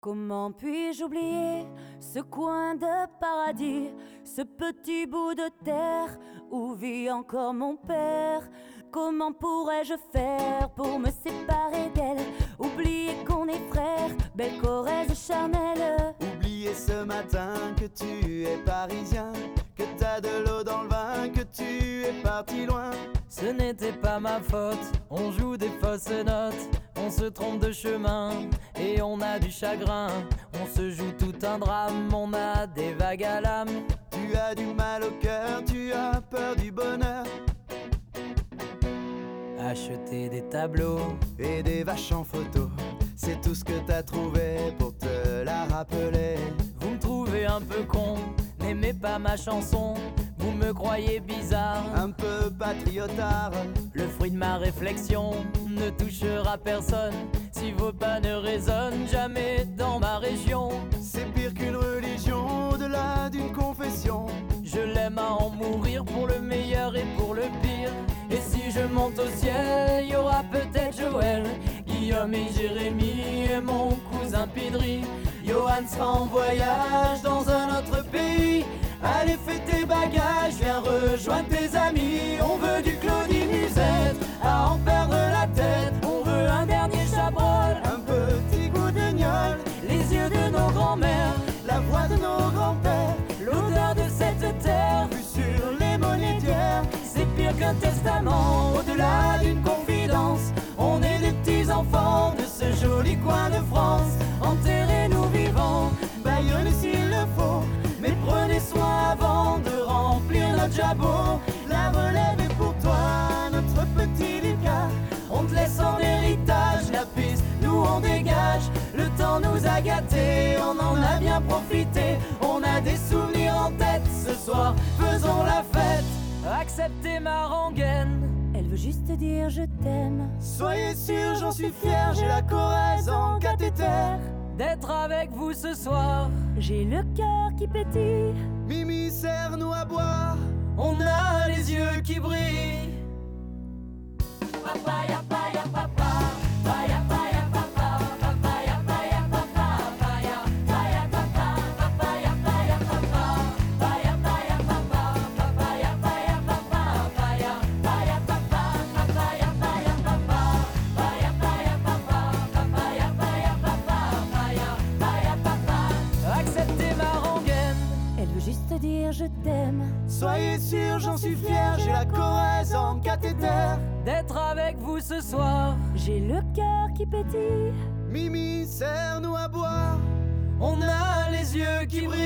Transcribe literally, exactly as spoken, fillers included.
Comment puis-je oublier ce coin de paradis, ce petit bout de terre où vit encore mon père? Comment pourrais-je faire pour me séparer d'elle? Oublier qu'on est frères, belle Corrèze charnelle. Oublier ce matin que tu es parisien, que t'as de l'eau dans le vin, que tu es parti loin. Ce n'était pas ma faute, on joue des fausses notes, on se trompe de chemin et on a du chagrin. On se joue tout un drame, on a des vagues à l'âme. Tu as du mal au cœur, tu as peur du bonheur. Acheter des tableaux et des vaches en photo, c'est tout ce que t'as trouvé pour te la rappeler. Vous me trouvez un peu con, n'aimez pas ma chanson. Vous me croyez bizarre, un peu patriotard. Le fruit de ma réflexion ne touchera personne si vos pas ne résonnent jamais dans ma région. C'est pire qu'une religion, au-delà d'une confession. Je l'aime à en mourir pour le meilleur et pour le pire. Et si je monte au ciel, y aura peut-être Joël, Guillaume et Jérémy et mon cousin Pidri. Johan sera en voyage dans un autre pays. Allez, fais tes bagages, viens rejoindre tes amis. On veut du Claudie Musette, à en perdre la tête. On veut un dernier chabrol, un petit goût de gnôle, les yeux de nos grands-mères, la voix de nos grands-pères, l'odeur de cette terre vue sur les monnaies d'hier. C'est pire qu'un testament, au-delà d'une confidence. On est des petits enfants de ce joli coin de France. Enterrez-nous vivants, baillonnez s'il le faut, mais prenez soin avant de remplir notre jabot. La relève est pour toi, notre petit Lucas. On te laisse en héritage la piste, nous on dégage. Le temps nous a gâtés, on en a bien profité. On a des souvenirs en tête, ce soir faisons la fête. Acceptez ma rengaine, elle veut juste dire je t'aime. Soyez sûr, j'en suis fier, j'ai la Corrèze en cathéter. D'être avec vous ce soir, j'ai le cœur qui pétille. Mimi, serre-nous à boire, on a les yeux qui brillent. Papa, ya, pa, ya, papa. Paya, paya, papa. Papa, ya, paya, papa. Paya, paya, papa. Papa, ya, paya, papa. Paya, paya, papa. Papa, ya, paya, papa. Paya, paya, papa. Papa, ya, paya, papa. Paya, paya, papa. Papa, ya, paya, papa. Paya, paya, papa. Acceptez ma rengaine, elle veut juste dire je t'aime. Soyez sûr, j'en suis fier, j'ai la Corrèze en cathéter. D'être avec vous ce soir, j'ai le cœur qui pétille. Mimi, serre-nous à boire, on a les yeux qui brillent.